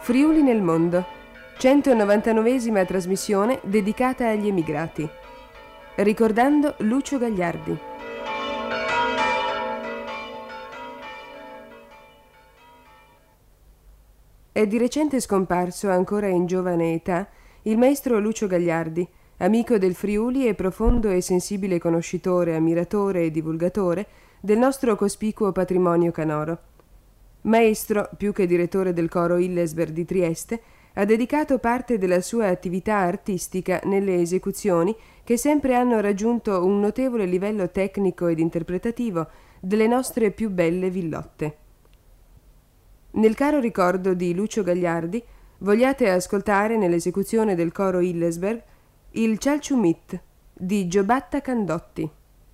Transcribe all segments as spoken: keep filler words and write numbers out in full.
Friuli nel mondo, centonovantanovesima trasmissione dedicata agli emigrati. Ricordando Lucio Gagliardi. È di recente scomparso, ancora in giovane età, il maestro Lucio Gagliardi, amico del Friuli e profondo e sensibile conoscitore, ammiratore e divulgatore del nostro cospicuo patrimonio canoro. Maestro, più che direttore del coro Hillesberg di Trieste, ha dedicato parte della sua attività artistica nelle esecuzioni che sempre hanno raggiunto un notevole livello tecnico ed interpretativo delle nostre più belle villotte. Nel caro ricordo di Lucio Gagliardi vogliate ascoltare nell'esecuzione del coro Hillesberg il Cialciumit di Giobatta Candotti.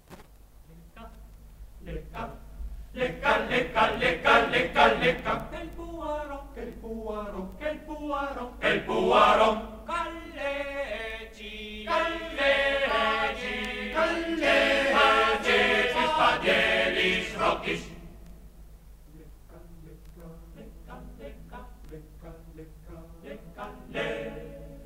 Lecca, lecca, lecca, lecca, lecca, lecca, che il puaro, che il puaro, che il puaro, che il puaro, calleci, calleci, calleci, spadieli, srocchis. Lecca, lecca, lecca, lecca, lecca, lecca, lecca, lecca.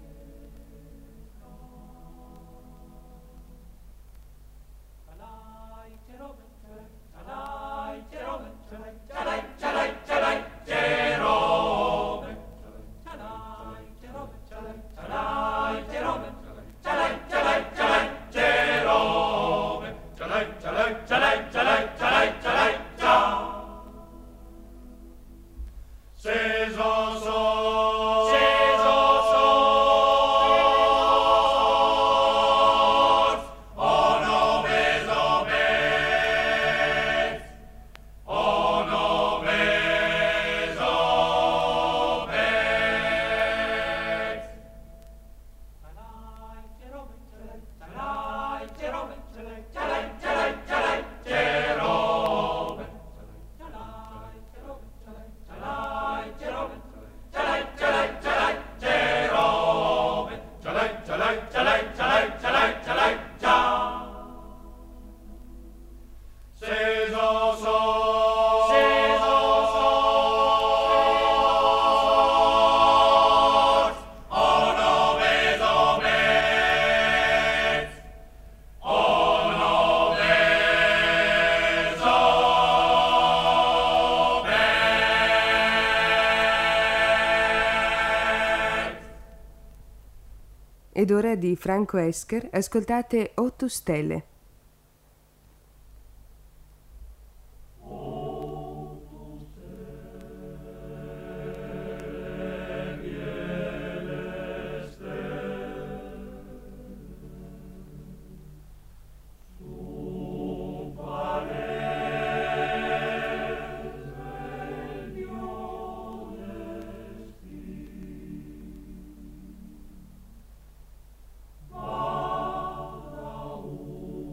Ed ora di Franco Escher ascoltate Otto Stelle. Oh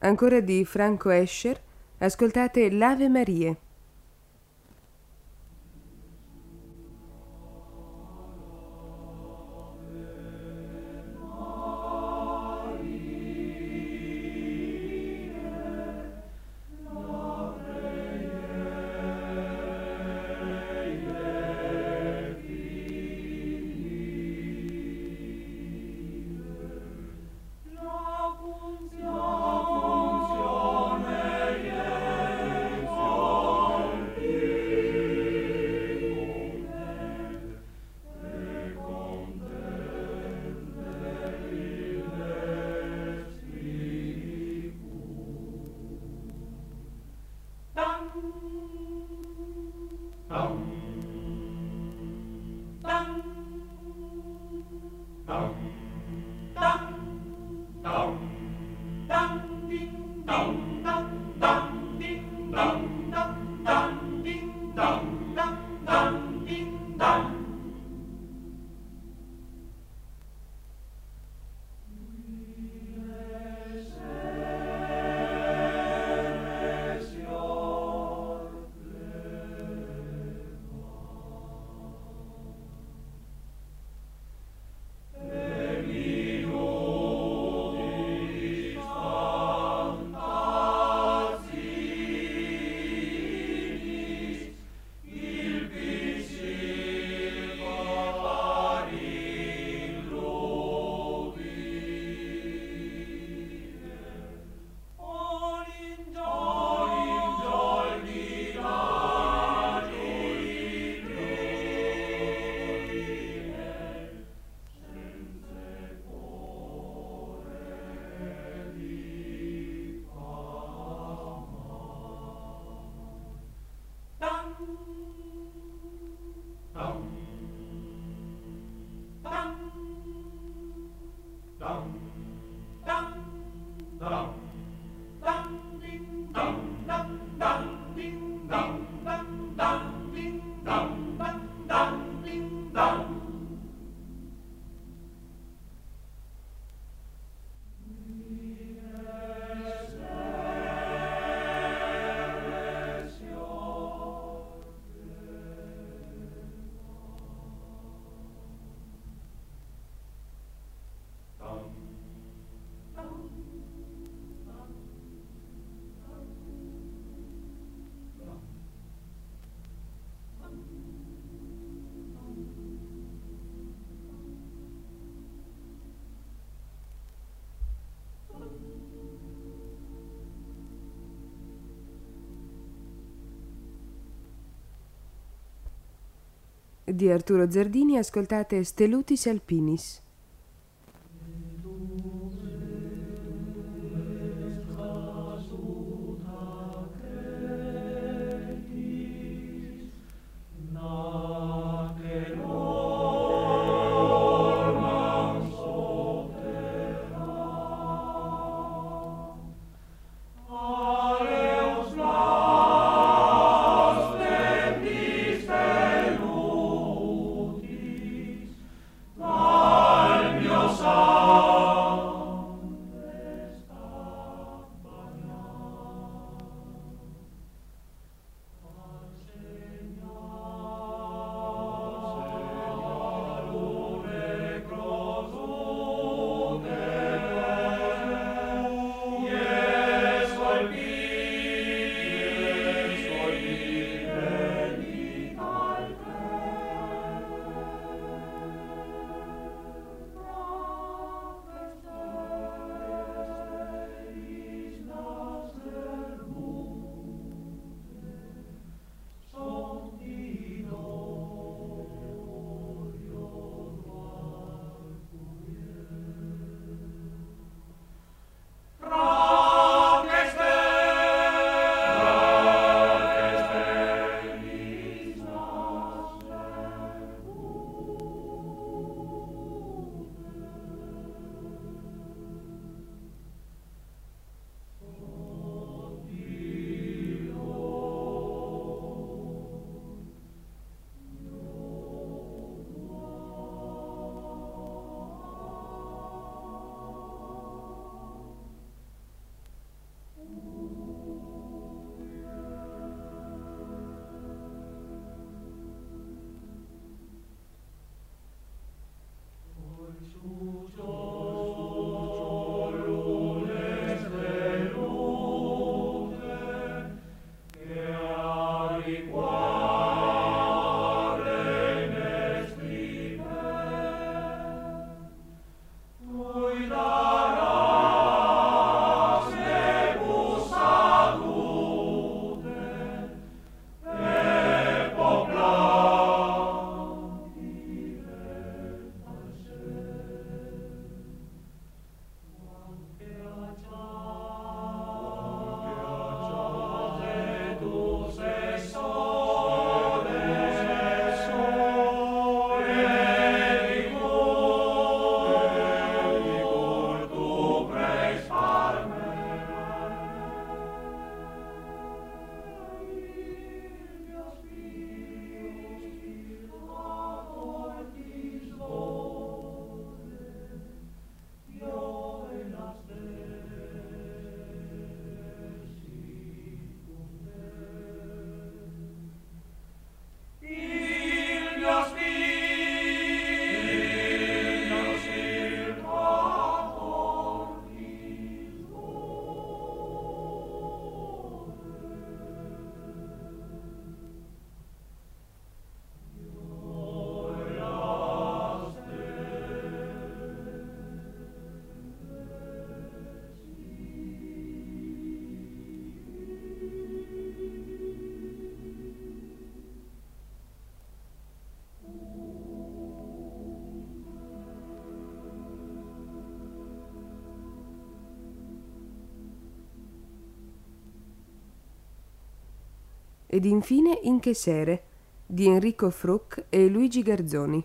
Ancora di Franco Escher, ascoltate l'Ave Marie. Di Arturo Zardini ascoltate Stelutis Alpinis. Bye. ed infine In che sere di Enrico Fruch e Luigi Garzoni.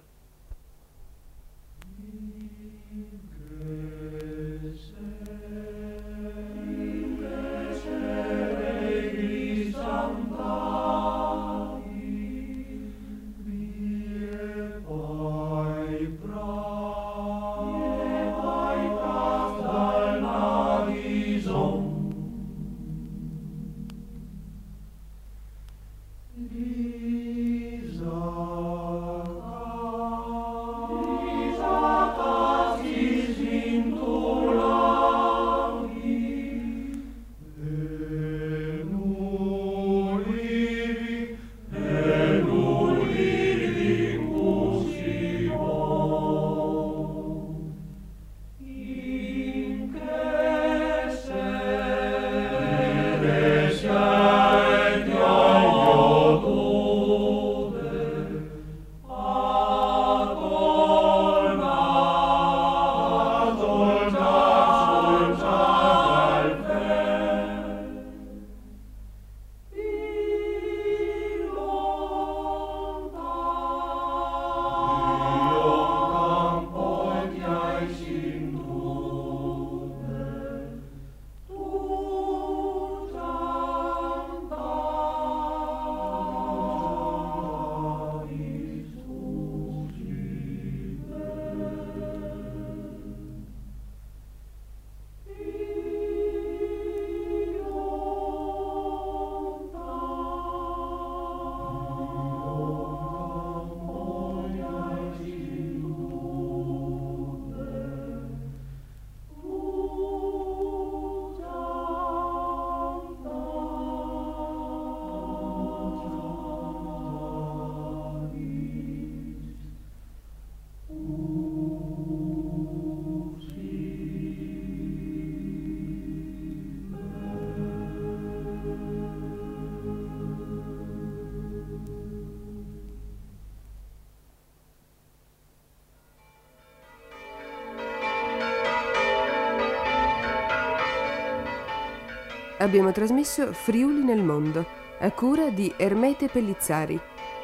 Abbiamo trasmesso Friuli nel mondo, a cura di Ermete Pellizzari,